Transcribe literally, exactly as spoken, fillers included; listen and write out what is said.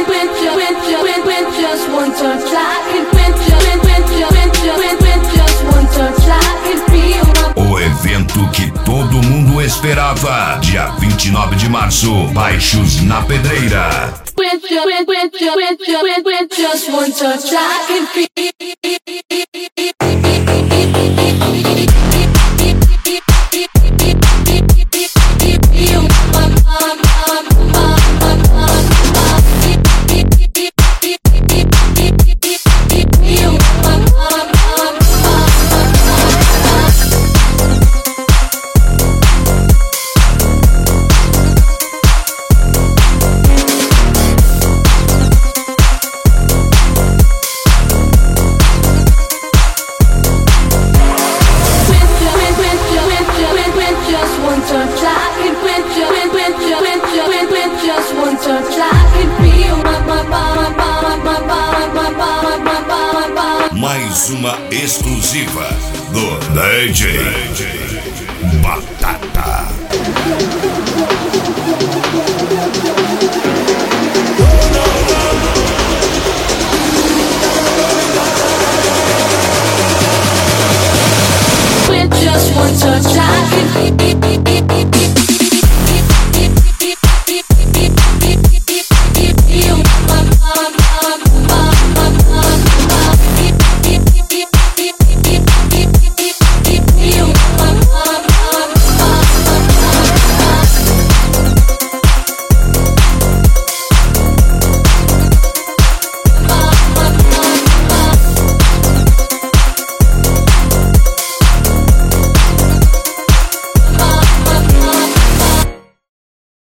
just one touch, I can with just, with just, with just one touch, I can feel my... O evento que todo mundo esperava, dia vinte e nove de março, Baixos na Pedreira. With just, with, with, with, with, with just one touch, I can feel... Mais uma exclusiva do D J Batata.